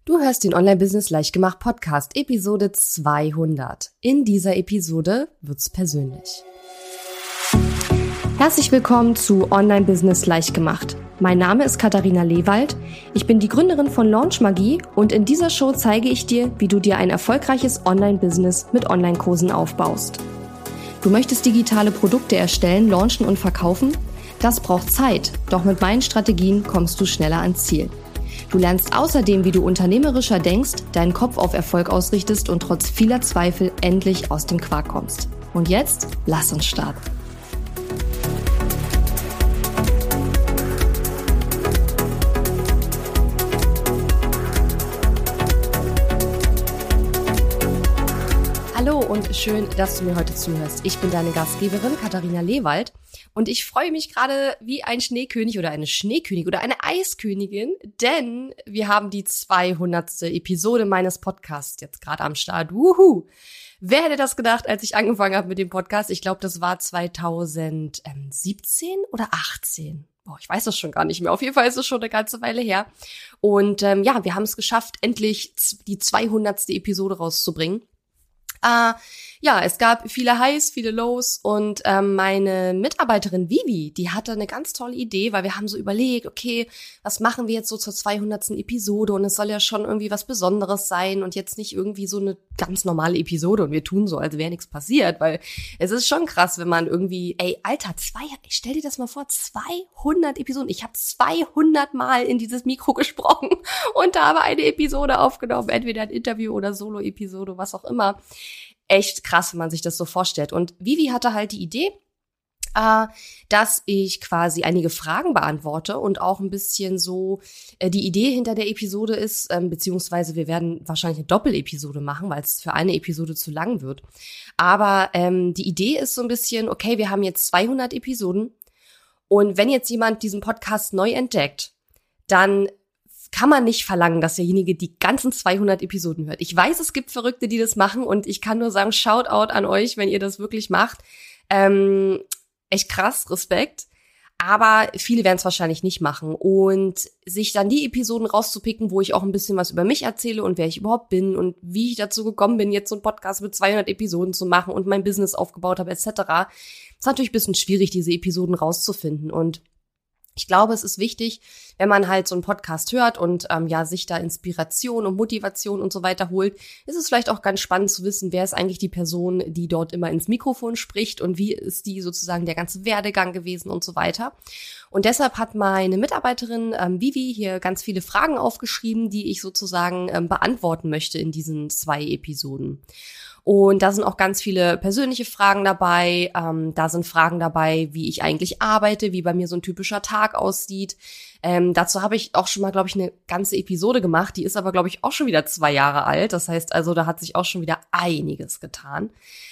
Du hörst den Online-Business Leichtgemacht Podcast, Episode 200. In dieser Episode wird's persönlich. Herzlich willkommen zu Online-Business Leichtgemacht. Mein Name ist Katharina Lewald. Ich bin die Gründerin von Launch Magie und in dieser Show zeige ich dir, wie du dir ein erfolgreiches Online-Business mit Online-Kursen aufbaust. Du möchtest digitale Produkte erstellen, launchen und verkaufen? Das braucht Zeit, doch mit meinen Strategien kommst du schneller ans Ziel. Du lernst außerdem, wie du unternehmerischer denkst, deinen Kopf auf Erfolg ausrichtest und trotz vieler Zweifel endlich aus dem Quark kommst. Und jetzt, lass uns starten. Hallo und schön, dass du mir heute zuhörst. Ich bin deine Gastgeberin Katharina Lewald und ich freue mich gerade wie ein Schneekönig oder eine Schneekönigin oder eine Eiskönigin, denn wir haben die 200. Episode meines Podcasts jetzt gerade am Start. Wuhu! Wer hätte das gedacht, als ich angefangen habe mit dem Podcast? Ich glaube, das war 2017 oder 18. Boah, ich weiß das schon gar nicht mehr. Auf jeden Fall ist es schon eine ganze Weile her. Und wir haben es geschafft, endlich die 200. Episode rauszubringen. Es gab viele Highs, viele Lows und meine Mitarbeiterin Vivi, die hatte eine ganz tolle Idee, weil wir haben so überlegt, okay, was machen wir jetzt so zur 200. Episode und es soll ja schon irgendwie was Besonderes sein und jetzt nicht irgendwie so eine ganz normale Episode und wir tun so, als wäre nichts passiert, weil es ist schon krass, wenn man irgendwie, stell dir das mal vor, 200 Episoden, ich habe 200 Mal in dieses Mikro gesprochen und habe eine Episode aufgenommen, entweder ein Interview oder Solo-Episode, was auch immer. Echt krass, wenn man sich das so vorstellt. Und Vivi hatte halt die Idee, dass ich quasi einige Fragen beantworte und auch ein bisschen so die Idee hinter der Episode ist, beziehungsweise wir werden wahrscheinlich eine Doppelepisode machen, weil es für eine Episode zu lang wird. Aber die Idee ist so ein bisschen, okay, wir haben jetzt 200 Episoden und wenn jetzt jemand diesen Podcast neu entdeckt, dann kann man nicht verlangen, dass derjenige die ganzen 200 Episoden hört. Ich weiß, es gibt Verrückte, die das machen und ich kann nur sagen, Shoutout an euch, wenn ihr das wirklich macht. Echt krass, Respekt. Aber viele werden es wahrscheinlich nicht machen. Und sich dann die Episoden rauszupicken, wo ich auch ein bisschen was über mich erzähle und wer ich überhaupt bin und wie ich dazu gekommen bin, jetzt so einen Podcast mit 200 Episoden zu machen und mein Business aufgebaut habe, etc., ist natürlich ein bisschen schwierig, diese Episoden rauszufinden. Und ich glaube, es ist wichtig, wenn man halt so einen Podcast hört und sich da Inspiration und Motivation und so weiter holt, ist es vielleicht auch ganz spannend zu wissen, wer ist eigentlich die Person, die dort immer ins Mikrofon spricht und wie ist die sozusagen der ganze Werdegang gewesen und so weiter. Und deshalb hat meine Mitarbeiterin Vivi hier ganz viele Fragen aufgeschrieben, die ich sozusagen beantworten möchte in diesen 2 Episoden. Und da sind auch ganz viele persönliche Fragen dabei. Da sind Fragen dabei, wie ich eigentlich arbeite, wie bei mir so ein typischer Tag aussieht. Dazu habe ich auch schon mal, glaube ich, eine ganze Episode gemacht. Die ist aber, glaube ich, auch schon wieder 2 Jahre alt. Das heißt also, da hat sich auch schon wieder einiges getan.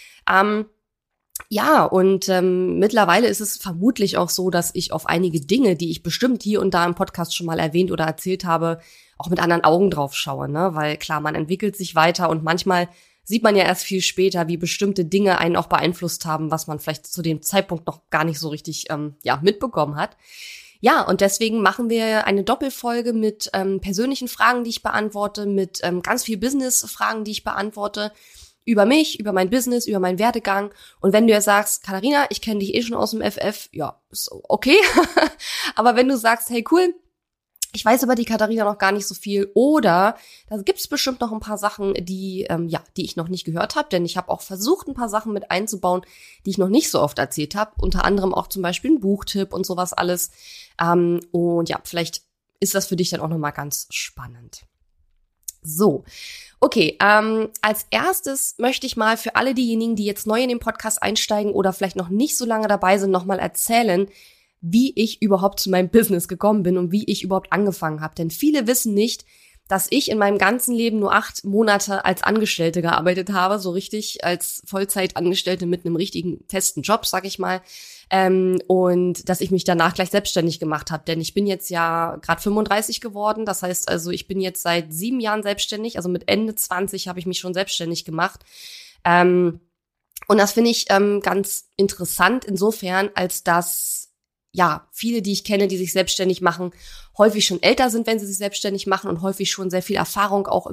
Mittlerweile ist es vermutlich auch so, dass ich auf einige Dinge, die ich bestimmt hier und da im Podcast schon mal erwähnt oder erzählt habe, auch mit anderen Augen drauf schaue, ne? Weil klar, man entwickelt sich weiter und manchmal sieht man ja erst viel später, wie bestimmte Dinge einen auch beeinflusst haben, was man vielleicht zu dem Zeitpunkt noch gar nicht so richtig mitbekommen hat. Ja, und deswegen machen wir eine Doppelfolge mit persönlichen Fragen, die ich beantworte, mit ganz viel Business-Fragen, die ich beantworte, über mich, über mein Business, über meinen Werdegang. Und wenn du jetzt sagst, Katharina, ich kenne dich eh schon aus dem FF, ja, ist okay. Aber wenn du sagst, hey, cool, ich weiß über die Katharina noch gar nicht so viel oder da gibt's bestimmt noch ein paar Sachen, die ich noch nicht gehört habe, denn ich habe auch versucht, ein paar Sachen mit einzubauen, die ich noch nicht so oft erzählt habe, unter anderem auch zum Beispiel ein Buchtipp und sowas alles. Vielleicht ist das für dich dann auch nochmal ganz spannend. So, okay, als erstes möchte ich mal für alle diejenigen, die jetzt neu in den Podcast einsteigen oder vielleicht noch nicht so lange dabei sind, nochmal erzählen, wie ich überhaupt zu meinem Business gekommen bin und wie ich überhaupt angefangen habe. Denn viele wissen nicht, dass ich in meinem ganzen Leben nur 8 Monate als Angestellte gearbeitet habe, so richtig als Vollzeitangestellte mit einem richtigen festen Job, sag ich mal, und dass ich mich danach gleich selbstständig gemacht habe. Denn ich bin jetzt ja gerade 35 geworden, das heißt also, ich bin jetzt seit 7 Jahren selbstständig, also mit Ende 20 habe ich mich schon selbstständig gemacht. Und das finde ich ganz interessant insofern, als dass ja, viele, die ich kenne, die sich selbstständig machen, häufig schon älter sind, wenn sie sich selbstständig machen und häufig schon sehr viel Erfahrung auch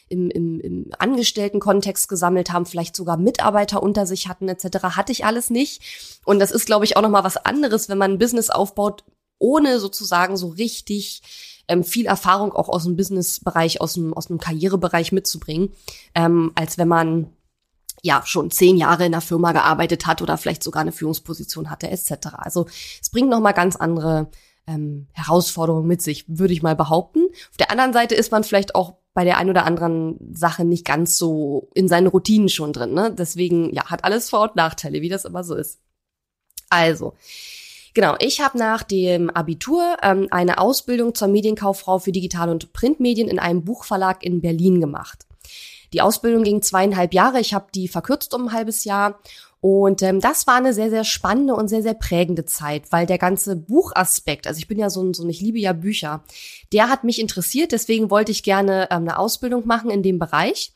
im Angestellten-Kontext gesammelt haben, vielleicht sogar Mitarbeiter unter sich hatten etc. Hatte ich alles nicht. Und das ist, glaube ich, auch nochmal was anderes, wenn man ein Business aufbaut, ohne sozusagen so richtig viel Erfahrung auch aus dem Businessbereich, aus dem Karrierebereich mitzubringen, als wenn man ja schon 10 Jahre in der Firma gearbeitet hat oder vielleicht sogar eine Führungsposition hatte etc. Also es bringt nochmal ganz andere Herausforderungen mit sich, würde ich mal behaupten. Auf der anderen Seite ist man vielleicht auch bei der ein oder anderen Sache nicht ganz so in seinen Routinen schon drin, ne? Deswegen, ja, hat alles Vor- und Nachteile, wie das immer so ist. Also, genau, ich habe nach dem Abitur eine Ausbildung zur Medienkauffrau für Digital- und Printmedien in einem Buchverlag in Berlin gemacht. Die Ausbildung ging 2,5 Jahre. Ich habe die verkürzt um ein halbes Jahr. Und das war eine sehr, sehr spannende und sehr, sehr prägende Zeit, weil der ganze Buchaspekt, also ich bin ja ich liebe ja Bücher, der hat mich interessiert. Deswegen wollte ich gerne eine Ausbildung machen in dem Bereich.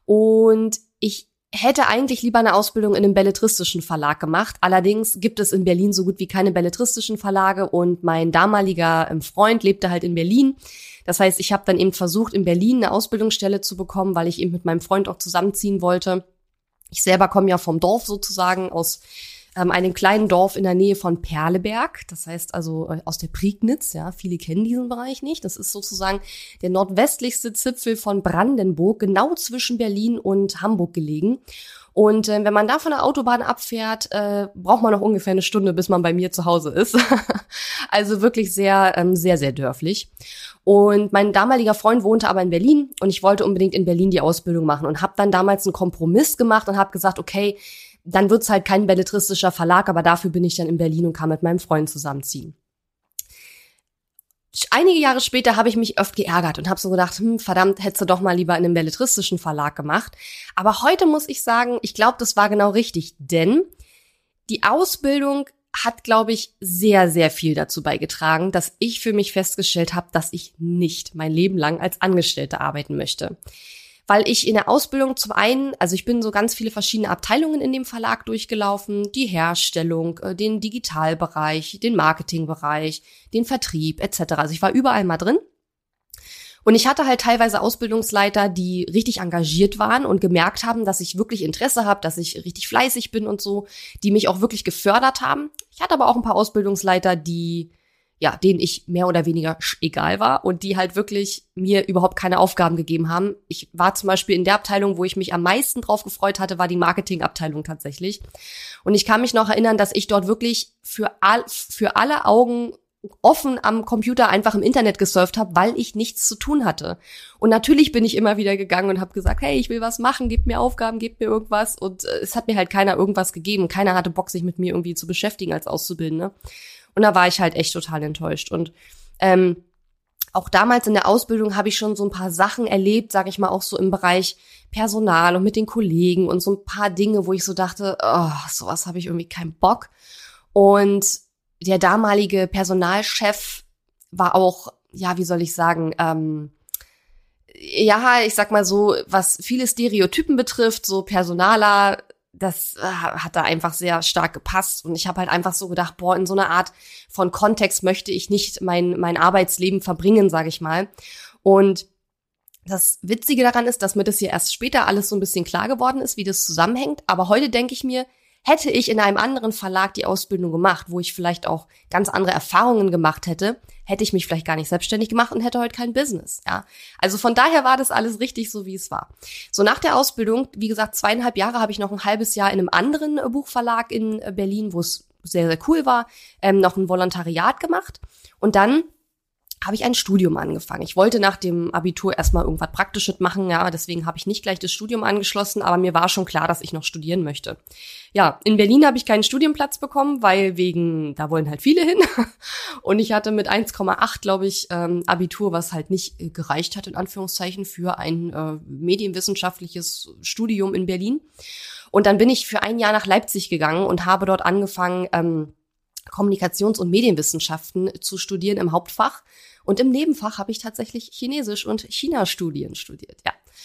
Und ich hätte eigentlich lieber eine Ausbildung in einem belletristischen Verlag gemacht. Allerdings gibt es in Berlin so gut wie keine belletristischen Verlage und mein damaliger Freund lebte halt in Berlin. Das heißt, ich habe dann eben versucht, in Berlin eine Ausbildungsstelle zu bekommen, weil ich eben mit meinem Freund auch zusammenziehen wollte. Ich selber komme ja vom Dorf sozusagen, aus einem kleinen Dorf in der Nähe von Perleberg. Das heißt also aus der Prignitz. Ja, viele kennen diesen Bereich nicht. Das ist sozusagen der nordwestlichste Zipfel von Brandenburg, genau zwischen Berlin und Hamburg gelegen. Und wenn man da von der Autobahn abfährt, braucht man noch ungefähr eine Stunde, bis man bei mir zu Hause ist. Also wirklich sehr, sehr, sehr dörflich. Und mein damaliger Freund wohnte aber in Berlin und ich wollte unbedingt in Berlin die Ausbildung machen und habe dann damals einen Kompromiss gemacht und habe gesagt, okay, dann wird's halt kein belletristischer Verlag, aber dafür bin ich dann in Berlin und kann mit meinem Freund zusammenziehen. Einige Jahre später habe ich mich oft geärgert und habe so gedacht, verdammt, hättest du doch mal lieber in einem belletristischen Verlag gemacht. Aber heute muss ich sagen, ich glaube, das war genau richtig, denn die Ausbildung hat, glaube ich, sehr, sehr viel dazu beigetragen, dass ich für mich festgestellt habe, dass ich nicht mein Leben lang als Angestellte arbeiten möchte. Weil ich in der Ausbildung zum einen, also ich bin so ganz viele verschiedene Abteilungen in dem Verlag durchgelaufen, die Herstellung, den Digitalbereich, den Marketingbereich, den Vertrieb etc. Also ich war überall mal drin. Und ich hatte halt teilweise Ausbildungsleiter, die richtig engagiert waren und gemerkt haben, dass ich wirklich Interesse habe, dass ich richtig fleißig bin und so, die mich auch wirklich gefördert haben. Ich hatte aber auch ein paar Ausbildungsleiter, denen ich mehr oder weniger egal war und die halt wirklich mir überhaupt keine Aufgaben gegeben haben. Ich war zum Beispiel in der Abteilung, wo ich mich am meisten drauf gefreut hatte, war die Marketingabteilung tatsächlich. Und ich kann mich noch erinnern, dass ich dort wirklich für alle Augen offen am Computer einfach im Internet gesurft habe, weil ich nichts zu tun hatte. Und natürlich bin ich immer wieder gegangen und habe gesagt, hey, ich will was machen, gebt mir Aufgaben, gebt mir irgendwas. Und es hat mir halt keiner irgendwas gegeben. Keiner hatte Bock, sich mit mir irgendwie zu beschäftigen als Auszubildende. Und da war ich halt echt total enttäuscht. Und auch damals in der Ausbildung habe ich schon so ein paar Sachen erlebt, sage ich mal, auch so im Bereich Personal und mit den Kollegen und so ein paar Dinge, wo ich so dachte, sowas habe ich irgendwie keinen Bock. Und der damalige Personalchef war auch, ja, wie soll ich sagen, ich sag mal so, was viele Stereotypen betrifft, so Personaler, das hat da einfach sehr stark gepasst. Und ich habe halt einfach so gedacht, in so einer Art von Kontext möchte ich nicht mein Arbeitsleben verbringen, sage ich mal. Und das Witzige daran ist, dass mir das hier erst später alles so ein bisschen klar geworden ist, wie das zusammenhängt. Aber heute denke ich mir, hätte ich in einem anderen Verlag die Ausbildung gemacht, wo ich vielleicht auch ganz andere Erfahrungen gemacht hätte, hätte ich mich vielleicht gar nicht selbstständig gemacht und hätte heute kein Business, ja. Also von daher war das alles richtig so, wie es war. So nach der Ausbildung, wie gesagt, 2,5 Jahre, habe ich noch ein halbes Jahr in einem anderen Buchverlag in Berlin, wo es sehr, sehr cool war, noch ein Volontariat gemacht. Und dann habe ich ein Studium angefangen. Ich wollte nach dem Abitur erstmal irgendwas Praktisches machen, ja, deswegen habe ich nicht gleich das Studium angeschlossen, aber mir war schon klar, dass ich noch studieren möchte. Ja, in Berlin habe ich keinen Studienplatz bekommen, weil da wollen halt viele hin. Und ich hatte mit 1,8, glaube ich, Abitur, was halt nicht gereicht hat, in Anführungszeichen, für ein medienwissenschaftliches Studium in Berlin. Und dann bin ich für ein Jahr nach Leipzig gegangen und habe dort angefangen, Kommunikations- und Medienwissenschaften zu studieren im Hauptfach. Und im Nebenfach habe ich tatsächlich Chinesisch und China-Studien studiert, ja.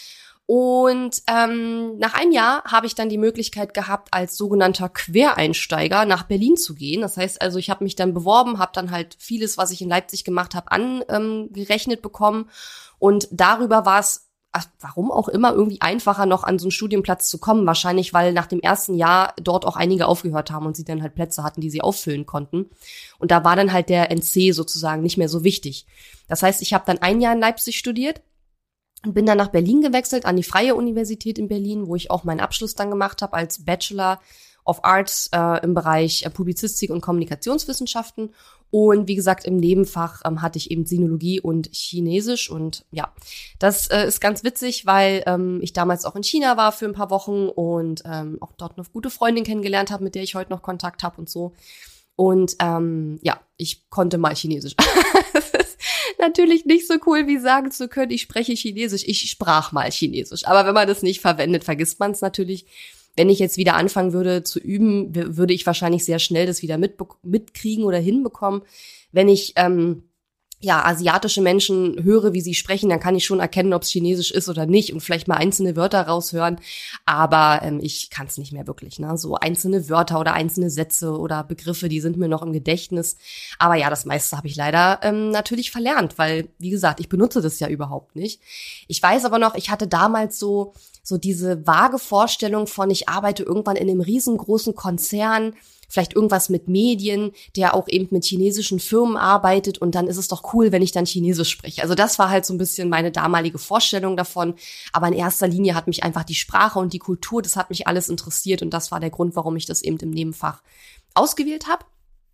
Und nach einem Jahr habe ich dann die Möglichkeit gehabt, als sogenannter Quereinsteiger nach Berlin zu gehen. Das heißt also, ich habe mich dann beworben, habe dann halt vieles, was ich in Leipzig gemacht habe, angerechnet bekommen. Und darüber war es, warum auch immer, irgendwie einfacher noch an so einen Studienplatz zu kommen. Wahrscheinlich, weil nach dem ersten Jahr dort auch einige aufgehört haben und sie dann halt Plätze hatten, die sie auffüllen konnten. Und da war dann halt der NC sozusagen nicht mehr so wichtig. Das heißt, ich habe dann ein Jahr in Leipzig studiert und bin dann nach Berlin gewechselt, an die Freie Universität in Berlin, wo ich auch meinen Abschluss dann gemacht habe als Bachelor of Arts im Bereich Publizistik und Kommunikationswissenschaften. Und wie gesagt, im Nebenfach hatte ich eben Sinologie und Chinesisch. Und ja, das ist ganz witzig, weil ich damals auch in China war für ein paar Wochen und auch dort eine gute Freundin kennengelernt habe, mit der ich heute noch Kontakt habe und so. Und ja, ich konnte mal Chinesisch. Das ist natürlich nicht so cool, wie sagen zu können, ich spreche Chinesisch. Ich sprach mal Chinesisch. Aber wenn man das nicht verwendet, vergisst man es natürlich. Wenn ich jetzt wieder anfangen würde zu üben, würde ich wahrscheinlich sehr schnell das wieder mitkriegen oder hinbekommen. Wenn ich asiatische Menschen höre, wie sie sprechen, dann kann ich schon erkennen, ob es Chinesisch ist oder nicht und vielleicht mal einzelne Wörter raushören. Aber ich kann es nicht mehr wirklich. Ne? So einzelne Wörter oder einzelne Sätze oder Begriffe, die sind mir noch im Gedächtnis. Aber ja, das meiste habe ich leider natürlich verlernt, weil, wie gesagt, ich benutze das ja überhaupt nicht. Ich weiß aber noch, ich hatte damals so diese vage Vorstellung von, ich arbeite irgendwann in einem riesengroßen Konzern, vielleicht irgendwas mit Medien, der auch eben mit chinesischen Firmen arbeitet und dann ist es doch cool, wenn ich dann Chinesisch spreche. Also das war halt so ein bisschen meine damalige Vorstellung davon, aber in erster Linie hat mich einfach die Sprache und die Kultur, das hat mich alles interessiert und das war der Grund, warum ich das eben im Nebenfach ausgewählt habe.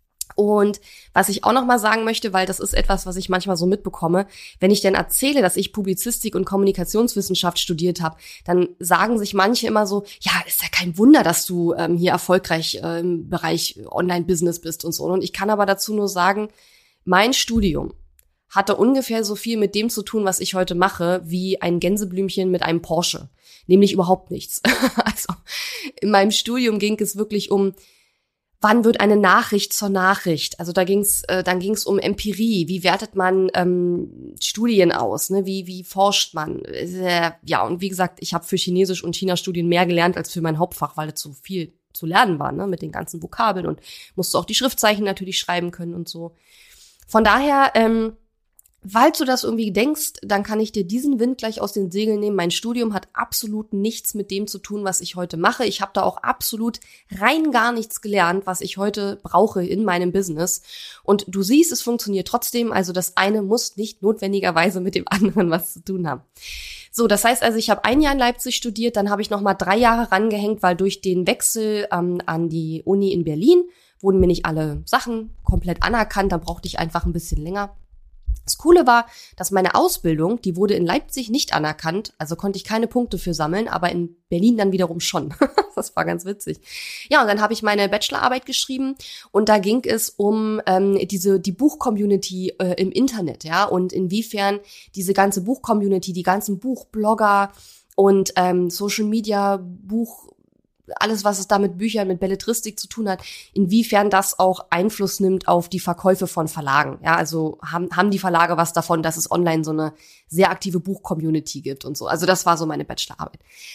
Und was ich auch noch mal sagen möchte, weil das ist etwas, was ich manchmal so mitbekomme, wenn ich denn erzähle, dass ich Publizistik und Kommunikationswissenschaft studiert habe, dann sagen sich manche immer so, ja, ist ja kein Wunder, dass du hier erfolgreich im Bereich Online-Business bist und so. Und ich kann aber dazu nur sagen, mein Studium hatte ungefähr so viel mit dem zu tun, was ich heute mache, wie ein Gänseblümchen mit einem Porsche. Nämlich überhaupt nichts. Also in meinem Studium ging es wirklich um, wann wird eine Nachricht zur Nachricht? Also dann ging's um Empirie. Wie wertet man Studien aus? Ne? Wie forscht man? Ja, und wie gesagt, ich habe für Chinesisch und China-Studien mehr gelernt als für mein Hauptfach, weil es so viel zu lernen war, ne? Mit den ganzen Vokabeln und musste auch die Schriftzeichen natürlich schreiben können und so. Von daher, falls du das irgendwie denkst, dann kann ich dir diesen Wind gleich aus den Segeln nehmen. Mein Studium hat absolut nichts mit dem zu tun, was ich heute mache. Ich habe da auch absolut rein gar nichts gelernt, was ich heute brauche in meinem Business. Und du siehst, es funktioniert trotzdem. Also das eine muss nicht notwendigerweise mit dem anderen was zu tun haben. So, das heißt also, ich habe ein Jahr in Leipzig studiert, dann habe ich noch mal 3 Jahre rangehängt, weil durch den Wechsel an die Uni in Berlin wurden mir nicht alle Sachen komplett anerkannt. Dann brauchte ich einfach ein bisschen länger. Das Coole war, dass meine Ausbildung, die wurde in Leipzig nicht anerkannt, also konnte ich keine Punkte für sammeln, aber in Berlin dann wiederum schon. Das war ganz witzig. Ja, und dann habe ich meine Bachelorarbeit geschrieben und da ging es um die Buch-Community im Internet, ja, und inwiefern diese ganze Buch-Community, die ganzen Buchblogger und Social-Media-Buch alles, was es da mit Büchern, mit Belletristik zu tun hat, inwiefern das auch Einfluss nimmt auf die Verkäufe von Verlagen. Ja, also haben die Verlage was davon, dass es online so eine sehr aktive Buch-Community gibt und so. Also das war so meine Bachelorarbeit.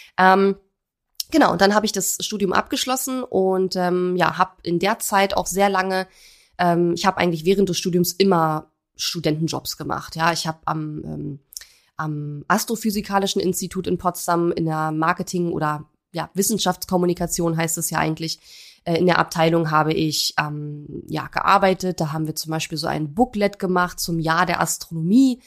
Genau, und dann habe ich das Studium abgeschlossen und habe in der Zeit auch sehr lange, ich habe eigentlich während des Studiums immer Studentenjobs gemacht. Ja, ich habe am Astrophysikalischen Institut in Potsdam in der Marketing- oder Wissenschaftskommunikation heißt es ja eigentlich. In der Abteilung habe ich gearbeitet. Da haben wir zum Beispiel so ein Booklet gemacht zum Jahr der Astronomie.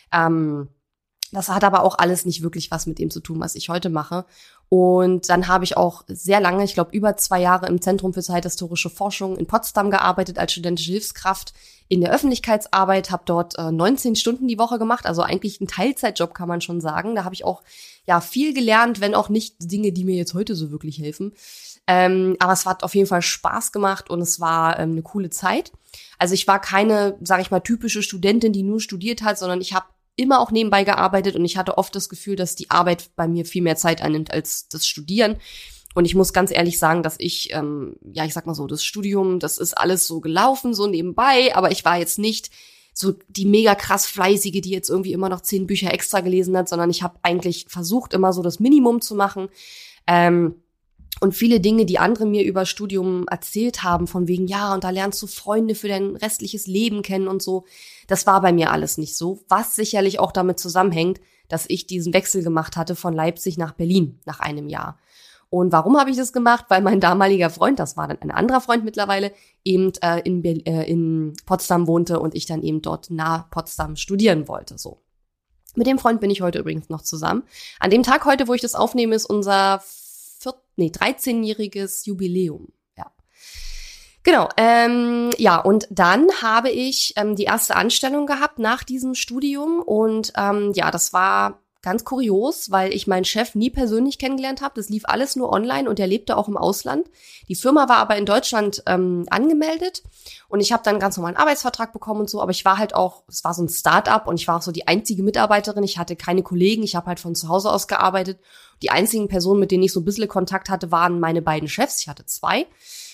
Das hat aber auch alles nicht wirklich was mit dem zu tun, was ich heute mache. Und dann habe ich auch sehr lange, ich glaube über 2 Jahre im Zentrum für zeithistorische Forschung in Potsdam gearbeitet als studentische Hilfskraft in der Öffentlichkeitsarbeit, habe dort 19 Stunden die Woche gemacht, also eigentlich ein Teilzeitjob, kann man schon sagen. Da habe ich auch viel gelernt, wenn auch nicht Dinge, die mir jetzt heute so wirklich helfen. Aber es hat auf jeden Fall Spaß gemacht und es war eine coole Zeit. Also ich war keine, sage ich mal, typische Studentin, die nur studiert hat, sondern ich habe immer auch nebenbei gearbeitet und ich hatte oft das Gefühl, dass die Arbeit bei mir viel mehr Zeit einnimmt als das Studieren. Und ich muss ganz ehrlich sagen, dass ich sag mal so, das Studium, das ist alles so gelaufen, so nebenbei, aber ich war jetzt nicht so die mega krass Fleißige, die jetzt irgendwie immer noch 10 Bücher extra gelesen hat, sondern ich habe eigentlich versucht, immer so das Minimum zu machen. Und viele Dinge, die andere mir über Studium erzählt haben, von wegen, ja, und da lernst du Freunde für dein restliches Leben kennen und so, das war bei mir alles nicht so, was sicherlich auch damit zusammenhängt, dass ich diesen Wechsel gemacht hatte von Leipzig nach Berlin nach einem Jahr. Und warum habe ich das gemacht? Weil mein damaliger Freund, das war dann ein anderer Freund mittlerweile, eben in Potsdam wohnte und ich dann eben dort nahe Potsdam studieren wollte, so. Mit dem Freund bin ich heute übrigens noch zusammen. An dem Tag heute, wo ich das aufnehme, ist unser 13-jähriges Jubiläum. Ja, genau. Ja, und dann habe ich die erste Anstellung gehabt nach diesem Studium und ja, das war ganz kurios, weil ich meinen Chef nie persönlich kennengelernt habe. Das lief alles nur online und er lebte auch im Ausland. Die Firma war aber in Deutschland angemeldet und ich habe dann einen ganz normalen Arbeitsvertrag bekommen und so, aber ich war halt auch, es war so ein Start-up und ich war auch so die einzige Mitarbeiterin. Ich hatte keine Kollegen, ich habe halt von zu Hause aus gearbeitet. Die einzigen Personen, mit denen ich so ein bisschen Kontakt hatte, waren meine beiden Chefs. Ich hatte 2.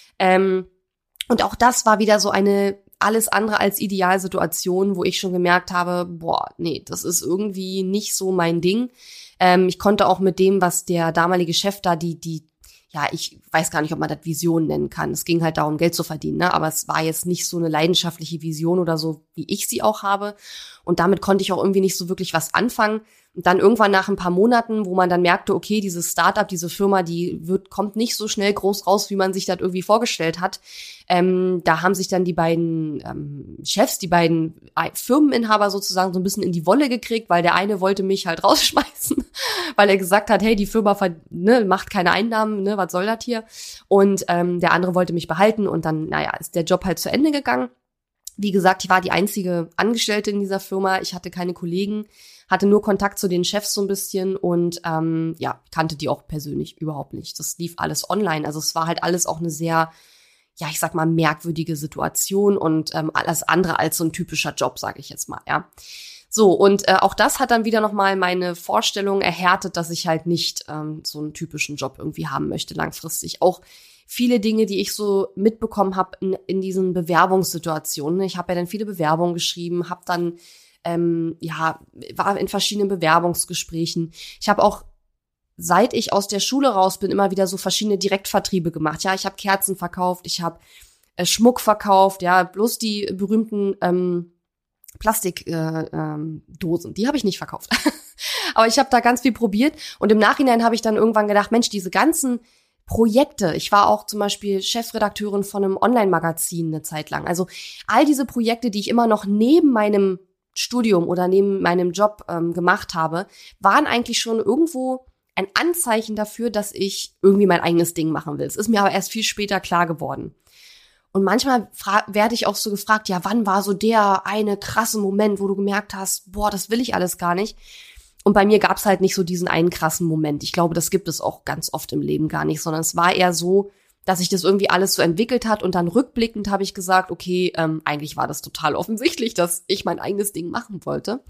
Und auch das war wieder so eine alles andere als Idealsituation, wo ich schon gemerkt habe, boah, nee, das ist irgendwie nicht so mein Ding. Ich konnte auch mit dem, was der damalige Chef da, ja, ich weiß gar nicht, ob man das Vision nennen kann. Es ging halt darum, Geld zu verdienen, ne? Aber es war jetzt nicht so eine leidenschaftliche Vision oder so, wie ich sie auch habe. Und damit konnte ich auch irgendwie nicht so wirklich was anfangen. Und dann irgendwann nach ein paar Monaten, wo man dann merkte, okay, dieses Startup, diese Firma, kommt nicht so schnell groß raus, wie man sich das irgendwie vorgestellt hat. Da haben sich dann die beiden Chefs, die beiden Firmeninhaber sozusagen so ein bisschen in die Wolle gekriegt, weil der eine wollte mich halt rausschmeißen, weil er gesagt hat, hey, die Firma macht keine Einnahmen, ne, was soll das hier? Und der andere wollte mich behalten und dann, naja, ist der Job halt zu Ende gegangen. Wie gesagt, ich war die einzige Angestellte in dieser Firma. Ich hatte keine Kollegen, hatte nur Kontakt zu den Chefs so ein bisschen und ja, kannte die auch persönlich überhaupt nicht. Das lief alles online. Also es war halt alles auch eine sehr, ja, ich sag mal, merkwürdige Situation und alles andere als so ein typischer Job, sage ich jetzt mal, ja. So, und auch das hat dann wieder nochmal meine Vorstellung erhärtet, dass ich halt nicht so einen typischen Job irgendwie haben möchte langfristig. Auch viele Dinge, die ich so mitbekommen habe in diesen Bewerbungssituationen. Ich habe ja dann viele Bewerbungen geschrieben, habe dann war in verschiedenen Bewerbungsgesprächen. Ich habe auch, seit ich aus der Schule raus bin, immer wieder so verschiedene Direktvertriebe gemacht. Ja, ich habe Kerzen verkauft, ich habe Schmuck verkauft, ja, bloß die berühmten Plastikdosen, die habe ich nicht verkauft. Aber ich habe da ganz viel probiert und im Nachhinein habe ich dann irgendwann gedacht, Mensch, diese ganzen Projekte. Ich war auch zum Beispiel Chefredakteurin von einem Online-Magazin eine Zeit lang. Also all diese Projekte, die ich immer noch neben meinem Studium oder neben meinem Job gemacht habe, waren eigentlich schon irgendwo ein Anzeichen dafür, dass ich irgendwie mein eigenes Ding machen will. Es ist mir aber erst viel später klar geworden. Und manchmal werde ich auch so gefragt, ja, wann war so der eine krasse Moment, wo du gemerkt hast, boah, das will ich alles gar nicht. Und bei mir gab es halt nicht so diesen einen krassen Moment. Ich glaube, das gibt es auch ganz oft im Leben gar nicht, sondern es war eher so, dass sich das irgendwie alles so entwickelt hat und dann rückblickend habe ich gesagt, okay, eigentlich war das total offensichtlich, dass ich mein eigenes Ding machen wollte.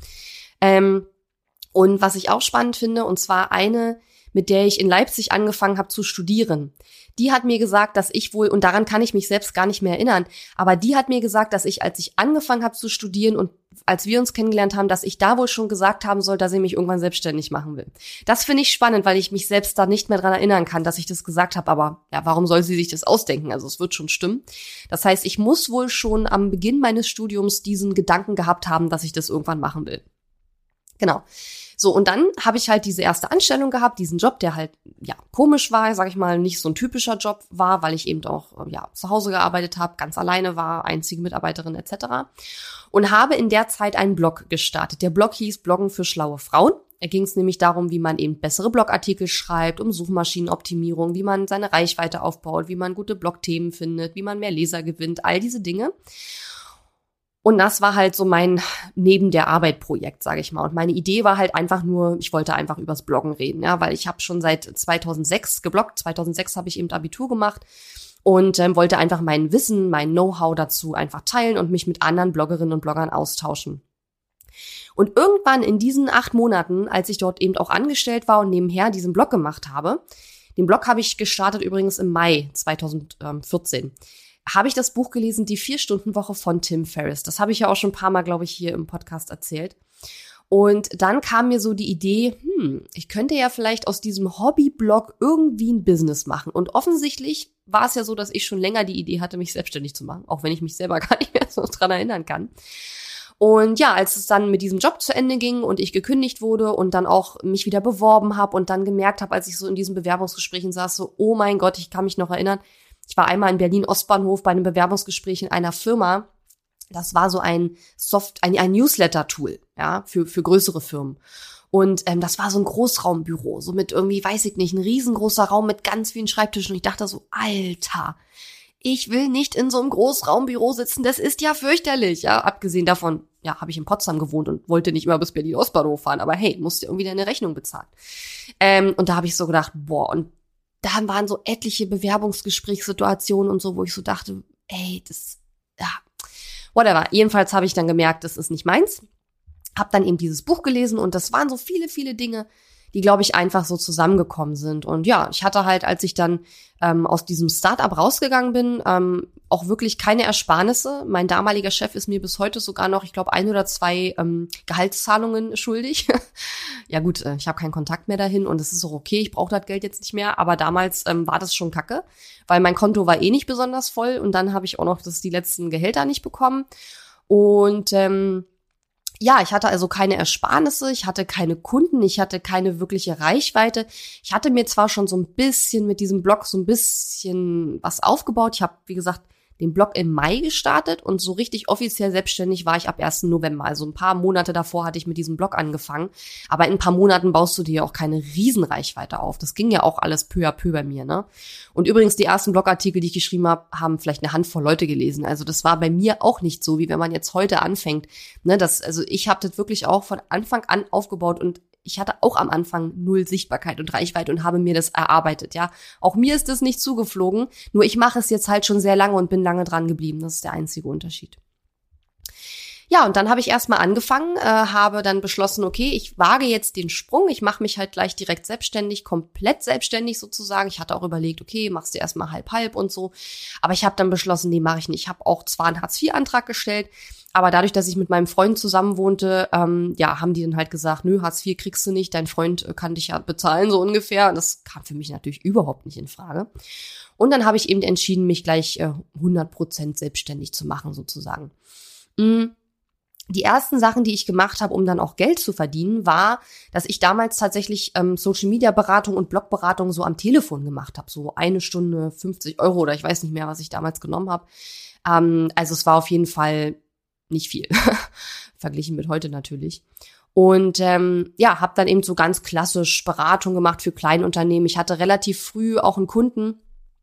Und was ich auch spannend finde, und zwar eine, mit der ich in Leipzig angefangen habe zu studieren, die hat mir gesagt, dass ich wohl, und daran kann ich mich selbst gar nicht mehr erinnern, aber die hat mir gesagt, dass ich, als ich angefangen habe zu studieren und als wir uns kennengelernt haben, dass ich da wohl schon gesagt haben soll, dass ich mich irgendwann selbstständig machen will. Das finde ich spannend, weil ich mich selbst da nicht mehr dran erinnern kann, dass ich das gesagt habe, aber ja, warum soll sie sich das ausdenken? Also es wird schon stimmen. Das heißt, ich muss wohl schon am Beginn meines Studiums diesen Gedanken gehabt haben, dass ich das irgendwann machen will. Genau. So, und dann habe ich halt diese erste Anstellung gehabt, diesen Job, der halt, ja, komisch war, sag ich mal, nicht so ein typischer Job war, weil ich eben auch, ja, zu Hause gearbeitet habe, ganz alleine war, einzige Mitarbeiterin etc. Und habe in der Zeit einen Blog gestartet. Der Blog hieß Bloggen für schlaue Frauen. Da ging es nämlich darum, wie man eben bessere Blogartikel schreibt, um Suchmaschinenoptimierung, wie man seine Reichweite aufbaut, wie man gute Blogthemen findet, wie man mehr Leser gewinnt, all diese Dinge. Und das war halt so mein neben der Arbeit Projekt, sage ich mal. Und meine Idee war halt einfach nur, ich wollte einfach übers Bloggen reden, ja, weil ich habe schon seit 2006 gebloggt. 2006 habe ich eben Abitur gemacht und wollte einfach mein Wissen, mein Know-how dazu einfach teilen und mich mit anderen Bloggerinnen und Bloggern austauschen. Und irgendwann in diesen 8 Monaten, als ich dort eben auch angestellt war und nebenher diesen Blog gemacht habe, den Blog habe ich gestartet übrigens im Mai 2014, habe ich das Buch gelesen, Die 4-Stunden-Woche von Tim Ferriss. Das habe ich ja auch schon ein paar Mal, glaube ich, hier im Podcast erzählt. Und dann kam mir so die Idee, ich könnte ja vielleicht aus diesem Hobbyblog irgendwie ein Business machen. Und offensichtlich war es ja so, dass ich schon länger die Idee hatte, mich selbstständig zu machen, auch wenn ich mich selber gar nicht mehr so dran erinnern kann. Und ja, als es dann mit diesem Job zu Ende ging und ich gekündigt wurde und dann auch mich wieder beworben habe und dann gemerkt habe, als ich so in diesen Bewerbungsgesprächen saß, so, oh mein Gott, ich kann mich noch erinnern, ich war einmal in Berlin Ostbahnhof bei einem Bewerbungsgespräch in einer Firma. Das war so ein Newsletter-Tool, ja, für größere Firmen. Und das war so ein Großraumbüro, so mit irgendwie, weiß ich nicht, ein riesengroßer Raum mit ganz vielen Schreibtischen. Und ich dachte so, Alter, ich will nicht in so einem Großraumbüro sitzen, das ist ja fürchterlich. Ja, abgesehen davon, ja, habe ich in Potsdam gewohnt und wollte nicht immer bis Berlin Ostbahnhof fahren. Aber hey, musste irgendwie deine Rechnung bezahlen. Und da habe ich so gedacht, boah, und da waren so etliche Bewerbungsgesprächssituationen und so, wo ich so dachte, ey, whatever. Jedenfalls habe ich dann gemerkt, das ist nicht meins. Hab dann eben dieses Buch gelesen und das waren so viele, viele Dinge, die, glaube ich, einfach so zusammengekommen sind. Und ja, ich hatte halt, als ich dann aus diesem Startup rausgegangen bin, auch wirklich keine Ersparnisse. Mein damaliger Chef ist mir bis heute sogar noch, ich glaube, 1 oder 2 Gehaltszahlungen schuldig. Ja gut, ich habe keinen Kontakt mehr dahin und es ist auch okay, ich brauche das Geld jetzt nicht mehr. Aber damals war das schon kacke, weil mein Konto war nicht besonders voll und dann habe ich auch noch die letzten Gehälter nicht bekommen. Und ja, ich hatte also keine Ersparnisse, ich hatte keine Kunden, ich hatte keine wirkliche Reichweite. Ich hatte mir zwar schon so ein bisschen mit diesem Blog so ein bisschen was aufgebaut. Ich habe, wie gesagt, den Blog im Mai gestartet und so richtig offiziell selbstständig war ich ab 1. November. Also ein paar Monate davor hatte ich mit diesem Blog angefangen. Aber in ein paar Monaten baust du dir ja auch keine Riesenreichweite auf. Das ging ja auch alles peu à peu bei mir, ne? Und übrigens, die ersten Blogartikel, die ich geschrieben habe, haben vielleicht eine Handvoll Leute gelesen. Also das war bei mir auch nicht so, wie wenn man jetzt heute anfängt. Ne, also ich habe das wirklich auch von Anfang an aufgebaut und ich hatte auch am Anfang 0 Sichtbarkeit und Reichweite und habe mir das erarbeitet, ja. Auch mir ist das nicht zugeflogen, nur ich mache es jetzt halt schon sehr lange und bin lange dran geblieben. Das ist der einzige Unterschied. Ja, und dann habe ich erstmal angefangen, habe dann beschlossen, okay, ich wage jetzt den Sprung, ich mache mich halt gleich direkt selbstständig, komplett selbstständig sozusagen. Ich hatte auch überlegt, okay, machst du erstmal halb und so. Aber ich habe dann beschlossen, nee, mache ich nicht. Ich habe auch zwar einen Hartz-IV-Antrag gestellt, aber dadurch, dass ich mit meinem Freund zusammen wohnte, ja, haben die dann halt gesagt, nö, Hartz IV kriegst du nicht, dein Freund kann dich ja bezahlen, so ungefähr. Und das kam für mich natürlich überhaupt nicht in Frage. Und dann habe ich eben entschieden, mich gleich 100% selbstständig zu machen, sozusagen. Die ersten Sachen, die ich gemacht habe, um dann auch Geld zu verdienen, war, dass ich damals tatsächlich Social-Media-Beratung und Blogberatung so am Telefon gemacht habe. So 1 Stunde 50 € oder ich weiß nicht mehr, was ich damals genommen habe. Also es war auf jeden Fall nicht viel, verglichen mit heute natürlich. Und ja, habe dann eben so ganz klassisch Beratung gemacht für Kleinunternehmen. Ich hatte relativ früh auch einen Kunden,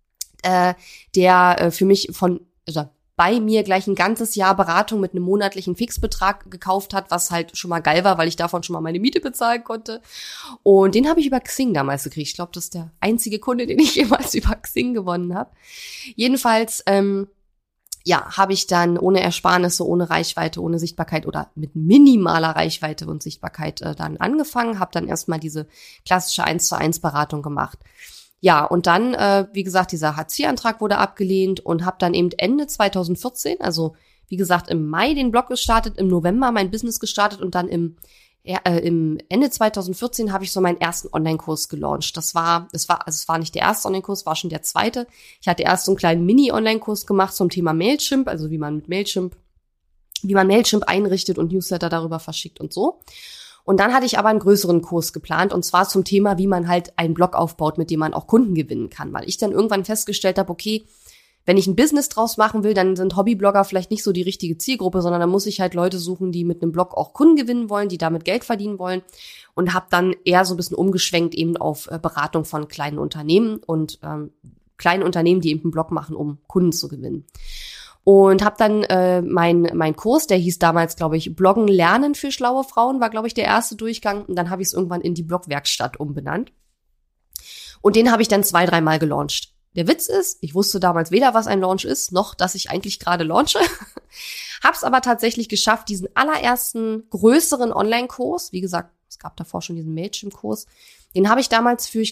der für mich bei mir gleich ein ganzes Jahr Beratung mit einem monatlichen Fixbetrag gekauft hat, was halt schon mal geil war, weil ich davon schon mal meine Miete bezahlen konnte. Und den habe ich über Xing damals gekriegt. Ich glaube, das ist der einzige Kunde, den ich jemals über Xing gewonnen habe. Jedenfalls ja, habe ich dann ohne Ersparnisse, ohne Reichweite, ohne Sichtbarkeit oder mit minimaler Reichweite und Sichtbarkeit dann angefangen, habe dann erstmal diese klassische 1:1 Beratung gemacht. Ja, und dann, wie gesagt, dieser Hartz-IV-Antrag wurde abgelehnt und habe dann eben Ende 2014, also wie gesagt im Mai den Blog gestartet, im November mein Business gestartet und dann im Ende 2014 habe ich so meinen ersten Online-Kurs gelauncht. Es war nicht der erste Online-Kurs, war schon der zweite. Ich hatte erst so einen kleinen Mini-Online-Kurs gemacht zum Thema Mailchimp, also wie man Mailchimp einrichtet und Newsletter darüber verschickt und so. Und dann hatte ich aber einen größeren Kurs geplant und zwar zum Thema, wie man halt einen Blog aufbaut, mit dem man auch Kunden gewinnen kann. Weil ich dann irgendwann festgestellt habe, okay, wenn ich ein Business draus machen will, dann sind Hobbyblogger vielleicht nicht so die richtige Zielgruppe, sondern dann muss ich halt Leute suchen, die mit einem Blog auch Kunden gewinnen wollen, die damit Geld verdienen wollen und habe dann eher so ein bisschen umgeschwenkt eben auf Beratung von kleinen Unternehmen und kleinen Unternehmen, die eben einen Blog machen, um Kunden zu gewinnen. Und habe dann mein Kurs, der hieß damals, glaube ich, Bloggen lernen für schlaue Frauen, war, glaube ich, der erste Durchgang. Und dann habe ich es irgendwann in die Blogwerkstatt umbenannt. Und den habe ich dann 2-3 Mal gelauncht. Der Witz ist, ich wusste damals weder, was ein Launch ist, noch, dass ich eigentlich gerade launche. Hab's aber tatsächlich geschafft, diesen allerersten größeren Online-Kurs, wie gesagt, es gab davor schon diesen Mailchimp-Kurs, den habe ich damals für, ich glaube,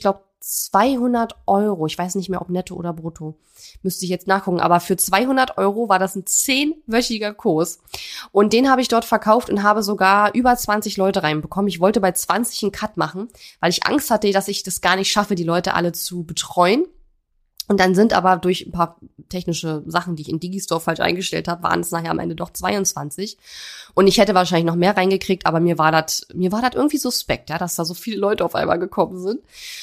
200 €, ich weiß nicht mehr, ob netto oder brutto, müsste ich jetzt nachgucken, aber für 200 € war das ein 10-wöchiger Kurs. Und den habe ich dort verkauft und habe sogar über 20 Leute reinbekommen. Ich wollte bei 20 einen Cut machen, weil ich Angst hatte, dass ich das gar nicht schaffe, die Leute alle zu betreuen. Und dann sind aber durch ein paar technische Sachen, die ich in Digistore falsch eingestellt habe, waren es nachher am Ende doch 22. Und ich hätte wahrscheinlich noch mehr reingekriegt, aber mir war das irgendwie suspekt, ja, dass da so viele Leute auf einmal gekommen sind.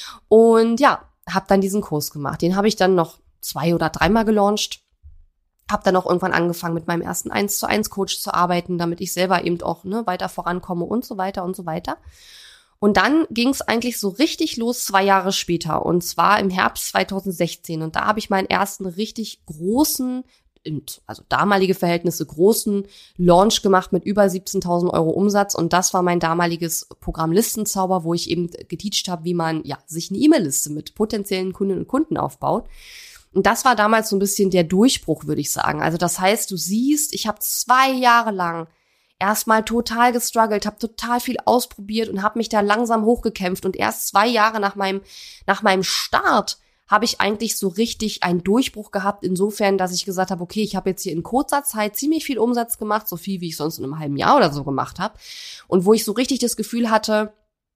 Und ja, habe dann diesen Kurs gemacht. Den habe ich dann noch 2- oder 3-mal gelauncht. Habe dann auch irgendwann angefangen, mit meinem ersten 1:1 Coach zu arbeiten, damit ich selber eben auch weiter vorankomme und so weiter und so weiter. Und dann ging es eigentlich so richtig los 2 Jahre später, und zwar im Herbst 2016. Und da habe ich meinen ersten richtig großen, also damalige Verhältnisse großen Launch gemacht mit über 17.000 € Umsatz. Und das war mein damaliges Programm Listenzauber, wo ich eben geteacht habe, wie man sich eine E-Mail-Liste mit potenziellen Kundinnen und Kunden aufbaut. Und das war damals so ein bisschen der Durchbruch, würde ich sagen. Also das heißt, du siehst, ich habe 2 Jahre lang erstmal total gestruggelt, habe total viel ausprobiert und habe mich da langsam hochgekämpft. Und erst 2 Jahre nach meinem Start habe ich eigentlich so richtig einen Durchbruch gehabt, insofern, dass ich gesagt habe, okay, ich habe jetzt hier in kurzer Zeit ziemlich viel Umsatz gemacht, so viel, wie ich sonst in einem halben Jahr oder so gemacht habe. Und wo ich so richtig das Gefühl hatte,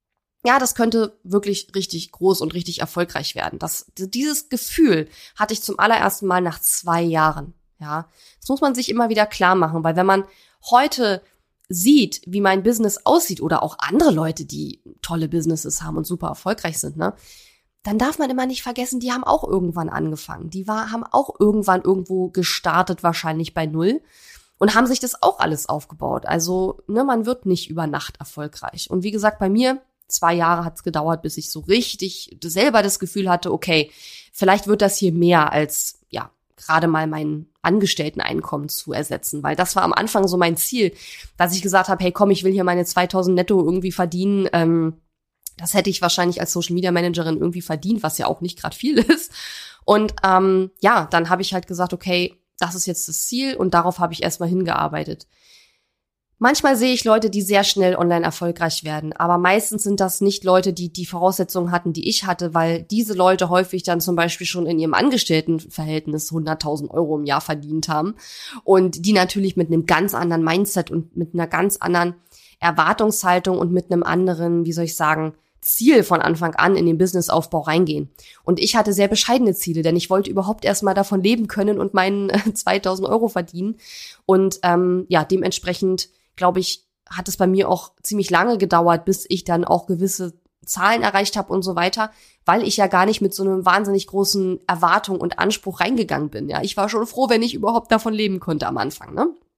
ja, das könnte wirklich richtig groß und richtig erfolgreich werden. Dieses Gefühl hatte ich zum allerersten Mal nach 2 Jahren. Ja, das muss man sich immer wieder klar machen, weil wenn man heute sieht, wie mein Business aussieht oder auch andere Leute, die tolle Businesses haben und super erfolgreich sind, dann darf man immer nicht vergessen, die haben auch irgendwann angefangen. Haben auch irgendwann irgendwo gestartet, wahrscheinlich bei 0, und haben sich das auch alles aufgebaut. Also, man wird nicht über Nacht erfolgreich. Und wie gesagt, bei mir 2 Jahre hat es gedauert, bis ich so richtig selber das Gefühl hatte, okay, vielleicht wird das hier mehr als, gerade mal mein Angestellteneinkommen zu ersetzen, weil das war am Anfang so mein Ziel, dass ich gesagt habe, hey komm, ich will hier meine 2.000 netto irgendwie verdienen. Das hätte ich wahrscheinlich als Social Media Managerin irgendwie verdient, was ja auch nicht gerade viel ist. Und dann habe ich halt gesagt, okay, das ist jetzt das Ziel, und darauf habe ich erstmal hingearbeitet. Manchmal sehe ich Leute, die sehr schnell online erfolgreich werden, aber meistens sind das nicht Leute, die die Voraussetzungen hatten, die ich hatte, weil diese Leute häufig dann zum Beispiel schon in ihrem Angestelltenverhältnis 100.000 € im Jahr verdient haben und die natürlich mit einem ganz anderen Mindset und mit einer ganz anderen Erwartungshaltung und mit einem anderen, wie soll ich sagen, Ziel von Anfang an in den Businessaufbau reingehen. Und ich hatte sehr bescheidene Ziele, denn ich wollte überhaupt erstmal davon leben können und meinen 2.000 € verdienen. Und dementsprechend, glaube ich, hat es bei mir auch ziemlich lange gedauert, bis ich dann auch gewisse Zahlen erreicht habe und so weiter, weil ich ja gar nicht mit so einem wahnsinnig großen Erwartung und Anspruch reingegangen bin. Ja, ich war schon froh, wenn ich überhaupt davon leben konnte am Anfang,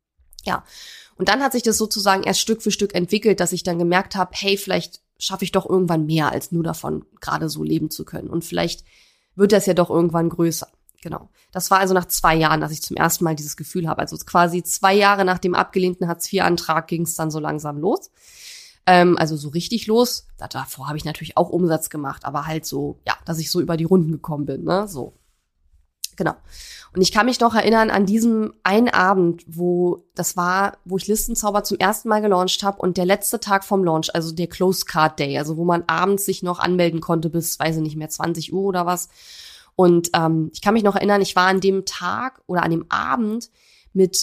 Ja. Und dann hat sich das sozusagen erst Stück für Stück entwickelt, dass ich dann gemerkt habe, hey, vielleicht schaffe ich doch irgendwann mehr, als nur davon gerade so leben zu können. Und vielleicht wird das ja doch irgendwann größer. Genau. Das war also nach 2 Jahren, dass ich zum ersten Mal dieses Gefühl habe. Also quasi 2 Jahre nach dem abgelehnten Hartz-IV-Antrag ging es dann so langsam los. Also so richtig los. Davor habe ich natürlich auch Umsatz gemacht, aber halt so, dass ich so über die Runden gekommen bin, so. Genau. Und ich kann mich noch erinnern an diesem einen Abend, wo ich Listenzauber zum ersten Mal gelauncht habe, und der letzte Tag vom Launch, also der Close Card Day, also wo man abends sich noch anmelden konnte bis, weiß ich nicht mehr, 20 Uhr oder was. Und ich kann mich noch erinnern, ich war an dem Tag oder an dem Abend mit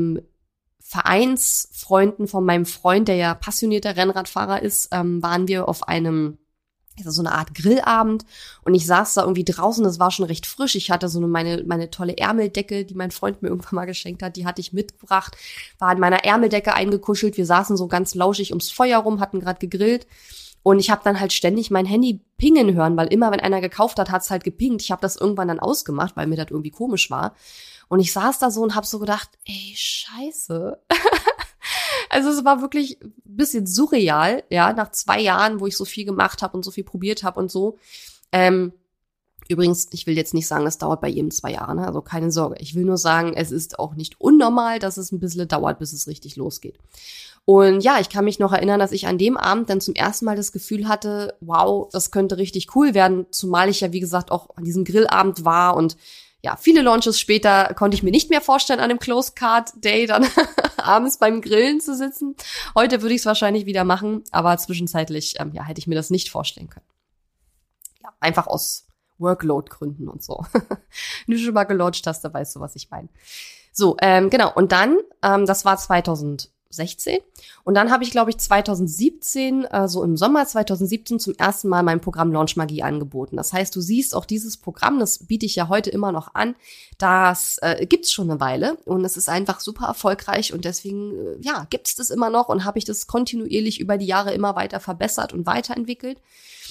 Vereinsfreunden von meinem Freund, der ja passionierter Rennradfahrer ist, waren wir auf einem, so eine Art Grillabend, und ich saß da irgendwie draußen, das war schon recht frisch, ich hatte so meine tolle Ärmeldecke, die mein Freund mir irgendwann mal geschenkt hat, die hatte ich mitgebracht, war in meiner Ärmeldecke eingekuschelt, wir saßen so ganz lauschig ums Feuer rum, hatten gerade gegrillt, und ich habe dann halt ständig mein Handy pingen hören, weil immer, wenn einer gekauft hat, hat's halt gepingt. Ich habe das irgendwann dann ausgemacht, weil mir das irgendwie komisch war. Und ich saß da so und habe so gedacht, ey, scheiße. Also es war wirklich ein bisschen surreal, nach 2 Jahren, wo ich so viel gemacht habe und so viel probiert habe und so. Übrigens, ich will jetzt nicht sagen, das dauert bei jedem 2 Jahre, also keine Sorge. Ich will nur sagen, es ist auch nicht unnormal, dass es ein bisschen dauert, bis es richtig losgeht. Und ja, ich kann mich noch erinnern, dass ich an dem Abend dann zum ersten Mal das Gefühl hatte, wow, das könnte richtig cool werden, zumal ich ja, wie gesagt, auch an diesem Grillabend war, und ja, viele Launches später konnte ich mir nicht mehr vorstellen, an dem Close Card Day dann abends beim Grillen zu sitzen. Heute würde ich es wahrscheinlich wieder machen, aber zwischenzeitlich hätte ich mir das nicht vorstellen können. Ja. ja, einfach aus Workload-Gründen und so. Wenn du schon mal gelauncht hast, dann weißt du, was ich meine. So, genau. Und dann, das war 2016. Und dann habe ich, glaube ich, 2017, so im Sommer 2017 zum ersten Mal mein Programm Launch Magie angeboten. Das heißt, du siehst auch dieses Programm, das biete ich ja heute immer noch an, das gibt's schon eine Weile und es ist einfach super erfolgreich und deswegen, ja, gibt's das immer noch und habe ich das kontinuierlich über die Jahre immer weiter verbessert und weiterentwickelt.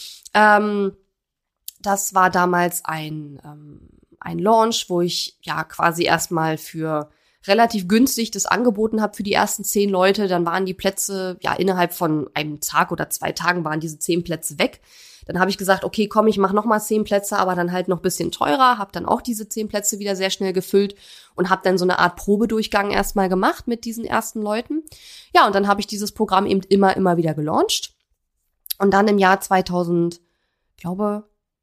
Das war damals ein Launch, wo ich ja quasi erstmal für relativ günstig das angeboten habe für die ersten 10 Leute. Dann waren die Plätze, ja, innerhalb von einem Tag oder 2 Tagen waren diese 10 Plätze weg. Dann habe ich gesagt, okay, komm, ich mache nochmal 10 Plätze, aber dann halt noch ein bisschen teurer. Habe dann auch diese 10 Plätze wieder sehr schnell gefüllt und habe dann so eine Art Probedurchgang erstmal gemacht mit diesen ersten Leuten. Ja, und dann habe ich dieses Programm eben immer wieder gelauncht. Und dann im Jahr 2000, glaube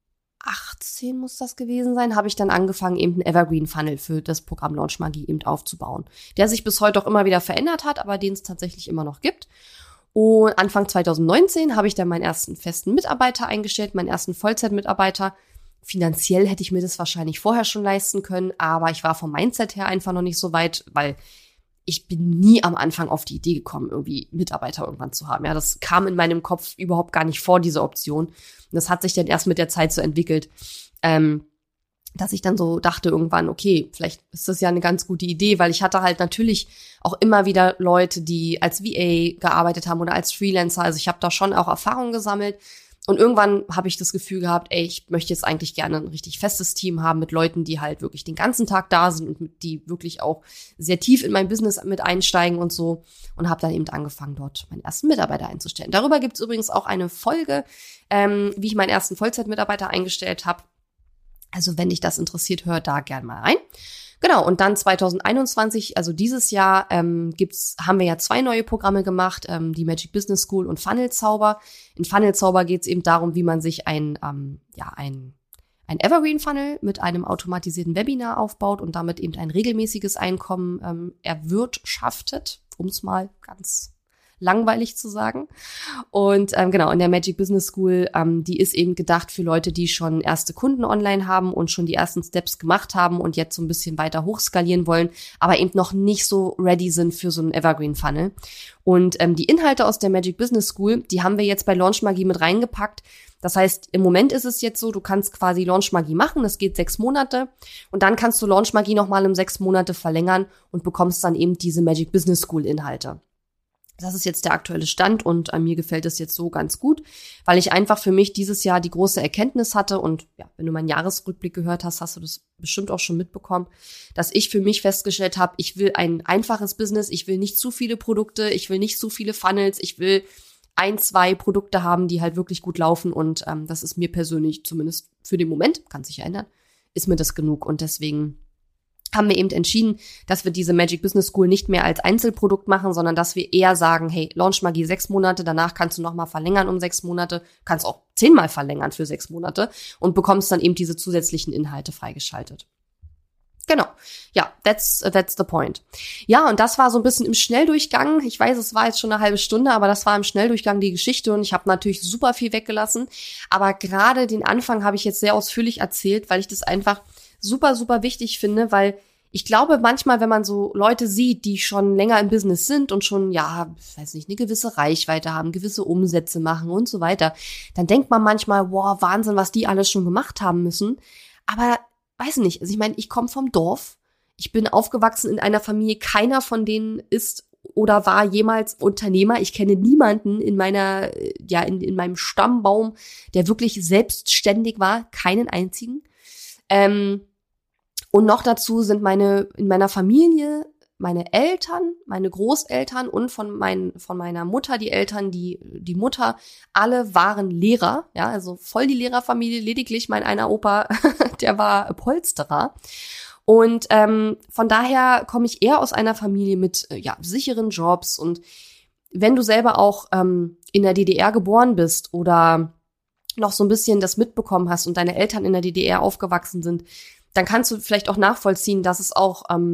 18 muss das gewesen sein, habe ich dann angefangen, eben einen Evergreen-Funnel für das Programm Launch Magie eben aufzubauen, der sich bis heute auch immer wieder verändert hat, aber den es tatsächlich immer noch gibt. Und Anfang 2019 habe ich dann meinen ersten festen Mitarbeiter eingestellt, meinen ersten Vollzeitmitarbeiter. Finanziell hätte ich mir das wahrscheinlich vorher schon leisten können, aber ich war vom Mindset her einfach noch nicht so weit, weil ich bin nie am Anfang auf die Idee gekommen, irgendwie Mitarbeiter irgendwann zu haben. Ja, das kam in meinem Kopf überhaupt gar nicht vor, diese Option. Und das hat sich dann erst mit der Zeit so entwickelt, dass ich dann so dachte irgendwann, okay, vielleicht ist das ja eine ganz gute Idee, weil ich hatte halt natürlich auch immer wieder Leute, die als VA gearbeitet haben oder als Freelancer. Also ich habe da schon auch Erfahrungen gesammelt. Und irgendwann habe ich das Gefühl gehabt, ich möchte jetzt eigentlich gerne ein richtig festes Team haben mit Leuten, die halt wirklich den ganzen Tag da sind und die wirklich auch sehr tief in mein Business mit einsteigen und so. Und habe dann eben angefangen, dort meinen ersten Mitarbeiter einzustellen. Darüber gibt es übrigens auch eine Folge, wie ich meinen ersten Vollzeitmitarbeiter eingestellt habe. Also wenn dich das interessiert, hör da gern mal rein. Genau, und dann 2021, also dieses Jahr, haben wir ja 2 neue Programme gemacht, die Magic Business School und Funnel Zauber. In Funnel Zauber geht es eben darum, wie man sich ein Evergreen Funnel mit einem automatisierten Webinar aufbaut und damit eben ein regelmäßiges Einkommen erwirtschaftet, um es mal ganz langweilig zu sagen. Und genau, in der Magic Business School, die ist eben gedacht für Leute, die schon erste Kunden online haben und schon die ersten Steps gemacht haben und jetzt so ein bisschen weiter hochskalieren wollen, aber eben noch nicht so ready sind für so einen Evergreen Funnel. Und die Inhalte aus der Magic Business School, die haben wir jetzt bei Launch Magie mit reingepackt. Das heißt, im Moment ist es jetzt so, du kannst quasi Launch Magie machen, das geht 6 Monate und dann kannst du Launch Magie nochmal um 6 Monate verlängern und bekommst dann eben diese Magic Business School Inhalte. Das ist jetzt der aktuelle Stand und mir gefällt es jetzt so ganz gut, weil ich einfach für mich dieses Jahr die große Erkenntnis hatte und ja, wenn du meinen Jahresrückblick gehört hast, hast du das bestimmt auch schon mitbekommen, dass ich für mich festgestellt habe, ich will ein einfaches Business, ich will nicht zu viele Produkte, ich will nicht zu viele Funnels, ich will 1, 2 Produkte haben, die halt wirklich gut laufen und das ist mir persönlich zumindest für den Moment, kann sich ja ändern, ist mir das genug und deswegen haben wir eben entschieden, dass wir diese Magic Business School nicht mehr als Einzelprodukt machen, sondern dass wir eher sagen, hey, Launch Magie 6 Monate, danach kannst du nochmal verlängern um 6 Monate, kannst auch 10-mal verlängern für 6 Monate und bekommst dann eben diese zusätzlichen Inhalte freigeschaltet. Genau. Ja, that's the point. Ja, und das war so ein bisschen im Schnelldurchgang. Ich weiß, es war jetzt schon eine halbe Stunde, aber das war im Schnelldurchgang die Geschichte und ich habe natürlich super viel weggelassen. Aber gerade den Anfang habe ich jetzt sehr ausführlich erzählt, weil ich das einfach super, super wichtig finde, weil ich glaube manchmal, wenn man so Leute sieht, die schon länger im Business sind und schon, ja, weiß nicht, eine gewisse Reichweite haben, gewisse Umsätze machen und so weiter, dann denkt man manchmal, wow, Wahnsinn, was die alles schon gemacht haben müssen. Aber weiß nicht, also ich meine, ich komme vom Dorf, ich bin aufgewachsen in einer Familie, keiner von denen ist oder war jemals Unternehmer. Ich kenne niemanden in meiner, in meinem Stammbaum, der wirklich selbstständig war, keinen einzigen. Und noch dazu sind in meiner Familie meine Eltern, meine Großeltern und von meiner Mutter die Eltern, die Mutter, alle waren Lehrer, ja, also voll die Lehrerfamilie, lediglich mein einer Opa, der war Polsterer. Und von daher komme ich eher aus einer Familie mit sicheren Jobs und wenn du selber auch in der DDR geboren bist oder noch so ein bisschen das mitbekommen hast und deine Eltern in der DDR aufgewachsen sind, dann kannst du vielleicht auch nachvollziehen, dass es auch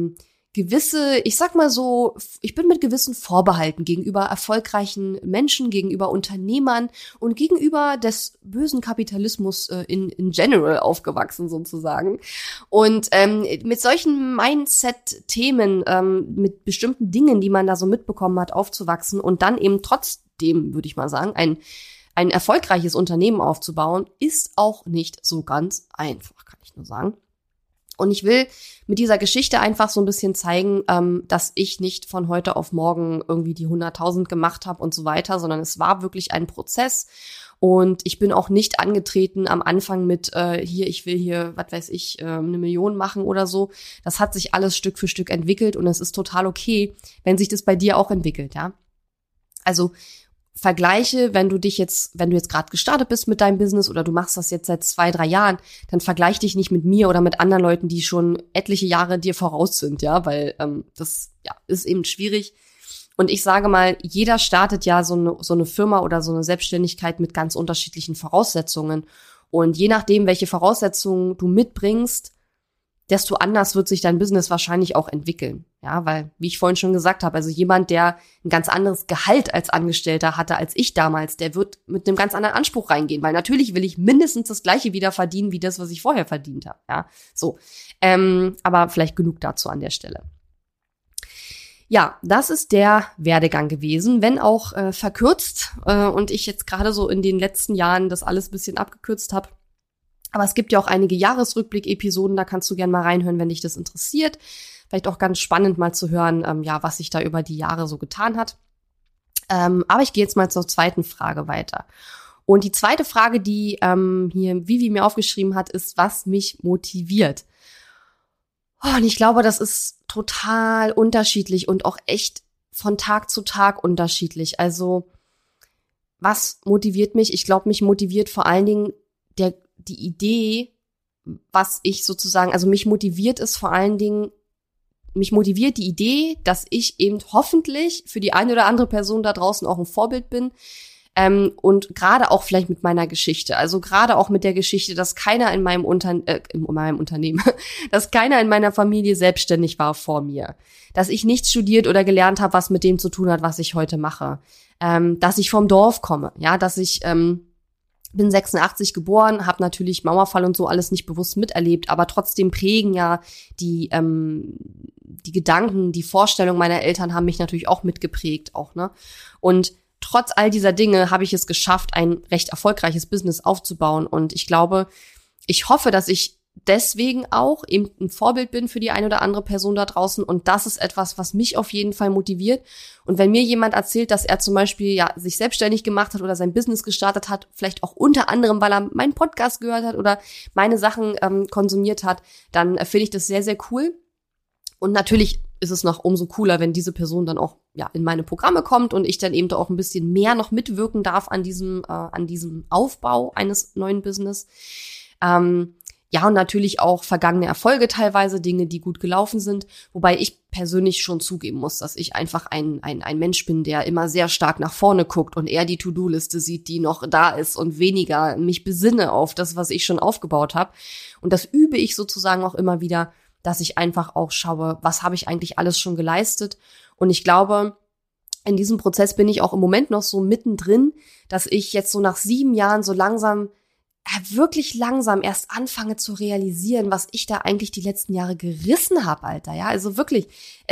gewisse, ich sag mal so, ich bin mit gewissen Vorbehalten gegenüber erfolgreichen Menschen, gegenüber Unternehmern und gegenüber des bösen Kapitalismus in general aufgewachsen sozusagen. Und mit solchen Mindset-Themen, mit bestimmten Dingen, die man da so mitbekommen hat, aufzuwachsen und dann eben trotzdem, würde ich mal sagen, ein erfolgreiches Unternehmen aufzubauen, ist auch nicht so ganz einfach, kann ich nur sagen. Und ich will mit dieser Geschichte einfach so ein bisschen zeigen, dass ich nicht von heute auf morgen irgendwie die 100.000 gemacht habe und so weiter, sondern es war wirklich ein Prozess. Und ich bin auch nicht angetreten am Anfang mit, ich will hier, was weiß ich, 1 Million machen oder so. Das hat sich alles Stück für Stück entwickelt und es ist total okay, wenn sich das bei dir auch entwickelt, ja. Also Vergleiche, wenn du jetzt gerade gestartet bist mit deinem Business oder du machst das jetzt seit 2-3 Jahren, dann vergleich dich nicht mit mir oder mit anderen Leuten, die schon etliche Jahre dir voraus sind, ja, weil das ist eben schwierig. Und ich sage mal, jeder startet ja so eine Firma oder so eine Selbstständigkeit mit ganz unterschiedlichen Voraussetzungen. Und je nachdem, welche Voraussetzungen du mitbringst, desto anders wird sich dein Business wahrscheinlich auch entwickeln. Ja, weil, wie ich vorhin schon gesagt habe, also jemand, der ein ganz anderes Gehalt als Angestellter hatte als ich damals, der wird mit einem ganz anderen Anspruch reingehen, weil natürlich will ich mindestens das Gleiche wieder verdienen, wie das, was ich vorher verdient habe. Ja, so. Aber vielleicht genug dazu an der Stelle. Ja, das ist der Werdegang gewesen, wenn auch verkürzt und ich jetzt gerade so in den letzten Jahren das alles ein bisschen abgekürzt habe. Aber es gibt ja auch einige Jahresrückblick-Episoden, da kannst du gerne mal reinhören, wenn dich das interessiert. Vielleicht auch ganz spannend mal zu hören, was sich da über die Jahre so getan hat. Aber ich gehe jetzt mal zur zweiten Frage weiter. Und die zweite Frage, die hier Vivi mir aufgeschrieben hat, ist, was mich motiviert. Oh, und ich glaube, das ist total unterschiedlich und auch echt von Tag zu Tag unterschiedlich. Also, was motiviert mich? Ich glaube, mich motiviert vor allen Dingen die Idee, was ich sozusagen, also mich motiviert die Idee, dass ich eben hoffentlich für die eine oder andere Person da draußen auch ein Vorbild bin. Und gerade auch vielleicht mit meiner Geschichte, also gerade auch mit der Geschichte, dass keiner in meinem Unternehmen, dass keiner in meiner Familie selbstständig war vor mir, dass ich nichts studiert oder gelernt habe, was mit dem zu tun hat, was ich heute mache, dass ich vom Dorf komme, ja, dass ich bin 86 geboren, habe natürlich Mauerfall und so alles nicht bewusst miterlebt, aber trotzdem prägen ja die Gedanken, die Vorstellungen meiner Eltern haben mich natürlich auch mitgeprägt, auch, ne? Und trotz all dieser Dinge habe ich es geschafft, ein recht erfolgreiches Business aufzubauen. Und ich glaube, ich hoffe, dass ich deswegen auch eben ein Vorbild bin für die eine oder andere Person da draußen. Und das ist etwas, was mich auf jeden Fall motiviert. Und wenn mir jemand erzählt, dass er zum Beispiel sich selbstständig gemacht hat oder sein Business gestartet hat, vielleicht auch unter anderem, weil er meinen Podcast gehört hat oder meine Sachen konsumiert hat, dann finde ich das sehr, sehr cool. Und natürlich ist es noch umso cooler, wenn diese Person dann auch in meine Programme kommt und ich dann eben auch ein bisschen mehr noch mitwirken darf an diesem Aufbau eines neuen Business. Und natürlich auch vergangene Erfolge teilweise, Dinge, die gut gelaufen sind. Wobei ich persönlich schon zugeben muss, dass ich einfach ein Mensch bin, der immer sehr stark nach vorne guckt und eher die To-Do-Liste sieht, die noch da ist und weniger mich besinne auf das, was ich schon aufgebaut habe. Und das übe ich sozusagen auch immer wieder, dass ich einfach auch schaue, was habe ich eigentlich alles schon geleistet. Und ich glaube, in diesem Prozess bin ich auch im Moment noch so mittendrin, dass ich jetzt so nach 7 Jahren so wirklich langsam erst anfange zu realisieren, was ich da eigentlich die letzten Jahre gerissen habe, Alter. Ja, also wirklich,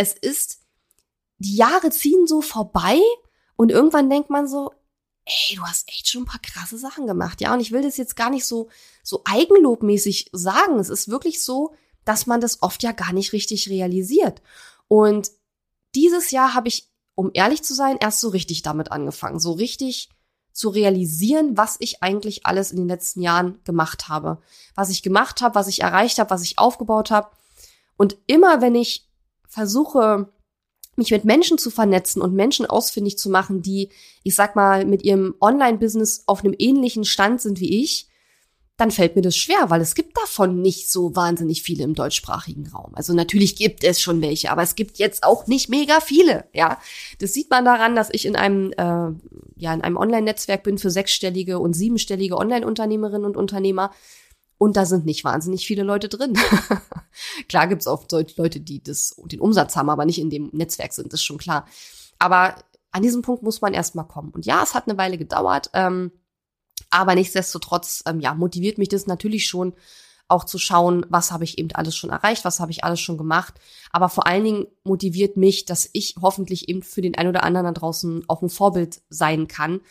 die Jahre ziehen so vorbei und irgendwann denkt man so, ey, du hast echt schon ein paar krasse Sachen gemacht. Ja, und ich will das jetzt gar nicht so eigenlobmäßig sagen. Es ist wirklich so, dass man das oft ja gar nicht richtig realisiert. Und dieses Jahr habe ich, um ehrlich zu sein, erst so richtig damit angefangen, so richtig zu realisieren, was ich eigentlich alles in den letzten Jahren gemacht habe. Was ich gemacht habe, was ich erreicht habe, was ich aufgebaut habe. Und immer, wenn ich versuche, mich mit Menschen zu vernetzen und Menschen ausfindig zu machen, die, ich sag mal, mit ihrem Online-Business auf einem ähnlichen Stand sind wie ich, dann fällt mir das schwer, weil es gibt davon nicht so wahnsinnig viele im deutschsprachigen Raum. Also natürlich gibt es schon welche, aber es gibt jetzt auch nicht mega viele, ja. Das sieht man daran, dass ich in einem Online-Netzwerk bin für 6-stellige und 7-stellige Online-Unternehmerinnen und Unternehmer. Und da sind nicht wahnsinnig viele Leute drin. Klar gibt's auch Leute, die den Umsatz haben, aber nicht in dem Netzwerk sind, das ist schon klar. Aber an diesem Punkt muss man erstmal kommen. Und ja, es hat eine Weile gedauert, aber nichtsdestotrotz, motiviert mich das natürlich schon, auch zu schauen, was habe ich eben alles schon erreicht, was habe ich alles schon gemacht. Aber vor allen Dingen motiviert mich, dass ich hoffentlich eben für den einen oder anderen da draußen auch ein Vorbild sein kann.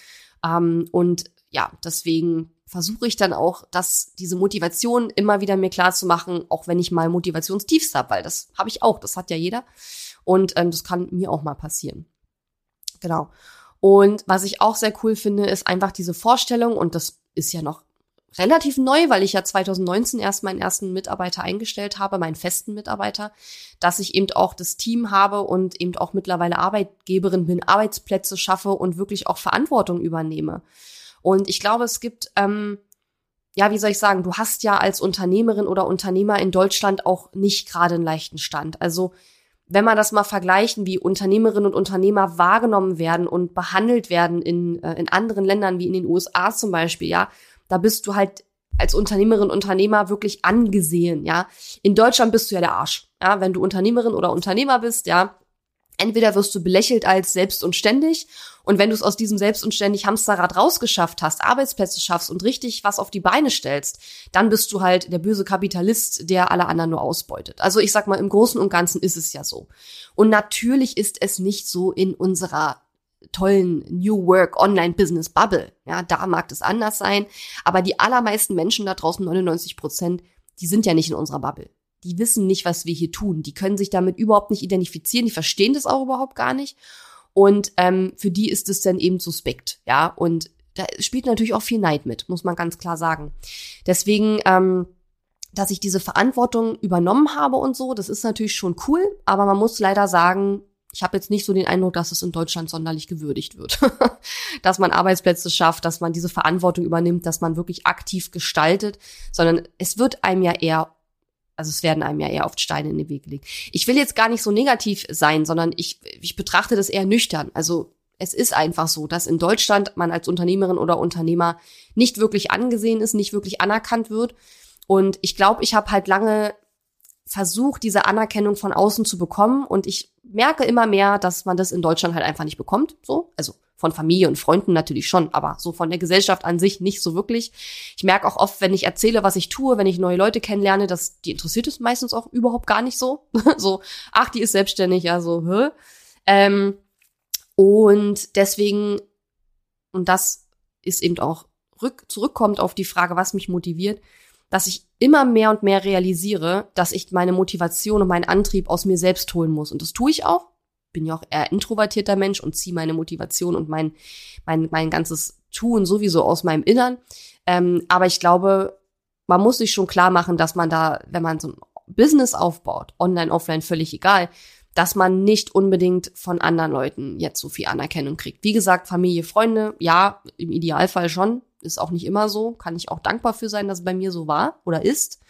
Und ja, deswegen versuche ich dann auch, diese Motivation immer wieder mir klar zu machen, auch wenn ich mal Motivationstiefs habe, weil das habe ich auch, das hat ja jeder. Und das kann mir auch mal passieren. Genau. Und was ich auch sehr cool finde, ist einfach diese Vorstellung, und das ist ja noch relativ neu, weil ich ja 2019 erst meinen ersten Mitarbeiter eingestellt habe, meinen festen Mitarbeiter, dass ich eben auch das Team habe und eben auch mittlerweile Arbeitgeberin bin, Arbeitsplätze schaffe und wirklich auch Verantwortung übernehme. Und ich glaube, es gibt, wie soll ich sagen, du hast ja als Unternehmerin oder Unternehmer in Deutschland auch nicht gerade einen leichten Stand. Also wenn man das mal vergleichen, wie Unternehmerinnen und Unternehmer wahrgenommen werden und behandelt werden in anderen Ländern, wie in den USA zum Beispiel, ja, da bist du halt als Unternehmerin und Unternehmer wirklich angesehen, ja. In Deutschland bist du ja der Arsch, ja. Wenn du Unternehmerin oder Unternehmer bist, ja, entweder wirst du belächelt als selbst und ständig, und wenn du es aus diesem selbst und ständig Hamsterrad rausgeschafft hast, Arbeitsplätze schaffst und richtig was auf die Beine stellst, dann bist du halt der böse Kapitalist, der alle anderen nur ausbeutet. Also ich sag mal, im Großen und Ganzen ist es ja so. Und natürlich ist es nicht so in unserer tollen New Work Online Business Bubble. Ja, da mag es anders sein. Aber die allermeisten Menschen da draußen, 99%, die sind ja nicht in unserer Bubble. Die wissen nicht, was wir hier tun. Die können sich damit überhaupt nicht identifizieren. Die verstehen das auch überhaupt gar nicht. Und für die ist es dann eben suspekt. Ja, und da spielt natürlich auch viel Neid mit, muss man ganz klar sagen. Deswegen, dass ich diese Verantwortung übernommen habe und so, das ist natürlich schon cool. Aber man muss leider sagen, ich habe jetzt nicht so den Eindruck, dass es in Deutschland sonderlich gewürdigt wird. Dass man Arbeitsplätze schafft, dass man diese Verantwortung übernimmt, dass man wirklich aktiv gestaltet, sondern es werden einem ja eher oft Steine in den Weg gelegt. Ich will jetzt gar nicht so negativ sein, sondern ich betrachte das eher nüchtern. Also es ist einfach so, dass in Deutschland man als Unternehmerin oder Unternehmer nicht wirklich angesehen ist, nicht wirklich anerkannt wird. Und ich glaube, ich habe halt lange versucht, diese Anerkennung von außen zu bekommen. Und ich merke immer mehr, dass man das in Deutschland halt einfach nicht bekommt. So, also von Familie und Freunden natürlich schon, aber so von der Gesellschaft an sich nicht so wirklich. Ich merke auch oft, wenn ich erzähle, was ich tue, wenn ich neue Leute kennenlerne, dass die interessiert es meistens auch überhaupt gar nicht so. So, ach, die ist selbstständig, ja, so, und deswegen, und das ist eben auch zurückkommt auf die Frage, was mich motiviert, dass ich immer mehr und mehr realisiere, dass ich meine Motivation und meinen Antrieb aus mir selbst holen muss. Und das tue ich auch. Bin ja auch eher introvertierter Mensch und ziehe meine Motivation und mein ganzes Tun sowieso aus meinem Innern. Aber ich glaube, man muss sich schon klar machen, dass man da, wenn man so ein Business aufbaut, online, offline, völlig egal, dass man nicht unbedingt von anderen Leuten jetzt so viel Anerkennung kriegt. Wie gesagt, Familie, Freunde, ja, im Idealfall schon. Ist auch nicht immer so. Kann ich auch dankbar für sein, dass es bei mir so war oder ist.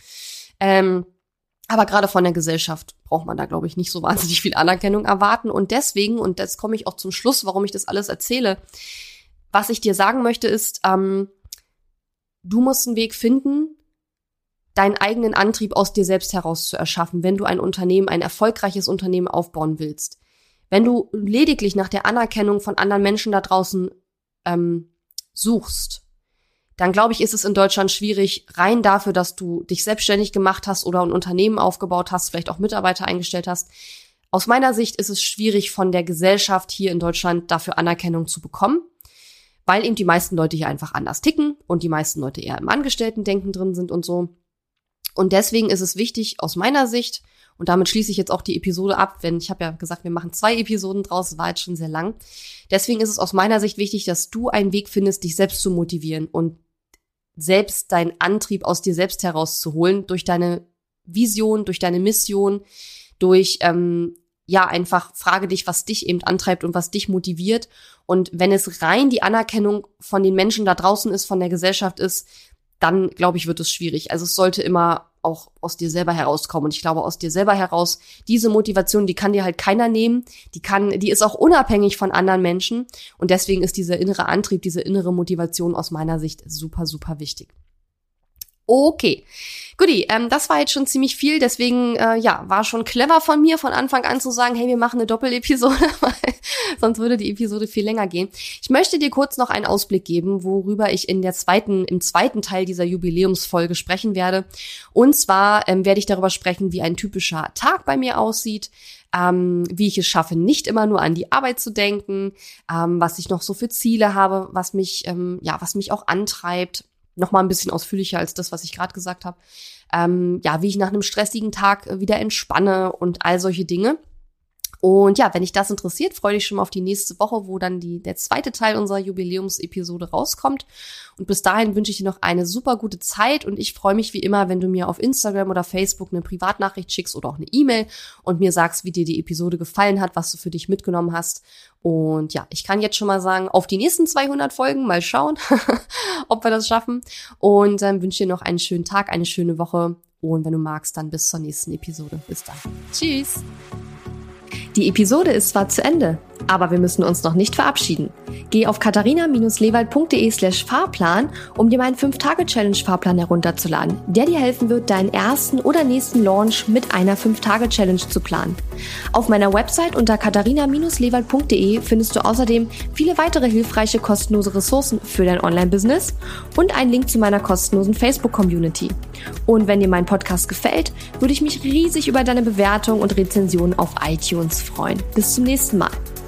Aber gerade von der Gesellschaft braucht man da, glaube ich, nicht so wahnsinnig viel Anerkennung erwarten. Und deswegen, und jetzt komme ich auch zum Schluss, warum ich das alles erzähle, was ich dir sagen möchte, ist, du musst einen Weg finden, deinen eigenen Antrieb aus dir selbst heraus zu erschaffen, wenn du ein erfolgreiches Unternehmen aufbauen willst. Wenn du lediglich nach der Anerkennung von anderen Menschen da draußen suchst, dann glaube ich, ist es in Deutschland schwierig, rein dafür, dass du dich selbstständig gemacht hast oder ein Unternehmen aufgebaut hast, vielleicht auch Mitarbeiter eingestellt hast. Aus meiner Sicht ist es schwierig, von der Gesellschaft hier in Deutschland dafür Anerkennung zu bekommen, weil eben die meisten Leute hier einfach anders ticken und die meisten Leute eher im Angestellten-Denken drin sind und so. Und deswegen ist es wichtig, aus meiner Sicht, und damit schließe ich jetzt auch die Episode ab, denn ich habe ja gesagt, wir machen 2 Episoden draus, war jetzt schon sehr lang. Deswegen ist es aus meiner Sicht wichtig, dass du einen Weg findest, dich selbst zu motivieren und selbst deinen Antrieb aus dir selbst herauszuholen, durch deine Vision, durch deine Mission, durch, einfach frage dich, was dich eben antreibt und was dich motiviert. Und wenn es rein die Anerkennung von den Menschen da draußen ist, von der Gesellschaft ist, dann, glaube ich, wird es schwierig. Also es sollte immer auch aus dir selber herauskommen. Und ich glaube, aus dir selber heraus, diese Motivation, die kann dir halt keiner nehmen. Die ist auch unabhängig von anderen Menschen. Und deswegen ist dieser innere Antrieb, diese innere Motivation aus meiner Sicht super, super wichtig. Okay. Guti, das war jetzt schon ziemlich viel, deswegen war schon clever von mir, von Anfang an zu sagen, hey, wir machen eine Doppelepisode, weil sonst würde die Episode viel länger gehen. Ich möchte dir kurz noch einen Ausblick geben, worüber ich im zweiten Teil dieser Jubiläumsfolge sprechen werde. Und zwar werde ich darüber sprechen, wie ein typischer Tag bei mir aussieht, wie ich es schaffe, nicht immer nur an die Arbeit zu denken, was ich noch so für Ziele habe, was mich auch antreibt. Nochmal ein bisschen ausführlicher als das, was ich gerade gesagt habe. Wie ich nach einem stressigen Tag wieder entspanne und all solche Dinge. Und ja, wenn dich das interessiert, freue dich schon mal auf die nächste Woche, wo dann der zweite Teil unserer Jubiläumsepisode rauskommt. Und bis dahin wünsche ich dir noch eine super gute Zeit und ich freue mich wie immer, wenn du mir auf Instagram oder Facebook eine Privatnachricht schickst oder auch eine E-Mail und mir sagst, wie dir die Episode gefallen hat, was du für dich mitgenommen hast. Und ja, ich kann jetzt schon mal sagen, auf die nächsten 200 Folgen, mal schauen, ob wir das schaffen. Und dann wünsche ich dir noch einen schönen Tag, eine schöne Woche und wenn du magst, dann bis zur nächsten Episode. Bis dann. Tschüss. Die Episode ist zwar zu Ende, aber wir müssen uns noch nicht verabschieden. Geh auf katharina-lewald.de/Fahrplan, um dir meinen 5-Tage-Challenge-Fahrplan herunterzuladen, der dir helfen wird, deinen ersten oder nächsten Launch mit einer 5-Tage-Challenge zu planen. Auf meiner Website unter katharina-lewald.de findest du außerdem viele weitere hilfreiche kostenlose Ressourcen für dein Online-Business und einen Link zu meiner kostenlosen Facebook-Community. Und wenn dir mein Podcast gefällt, würde ich mich riesig über deine Bewertung und Rezension auf iTunes freuen. Bis zum nächsten Mal.